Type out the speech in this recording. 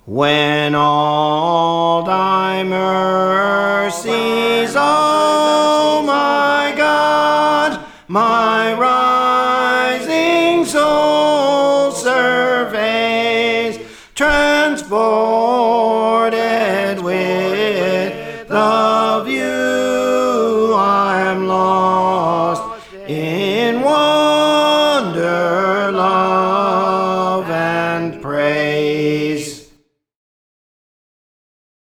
When all thy mercies, O my God, my rising soul surveys, transported with the view, I am lost in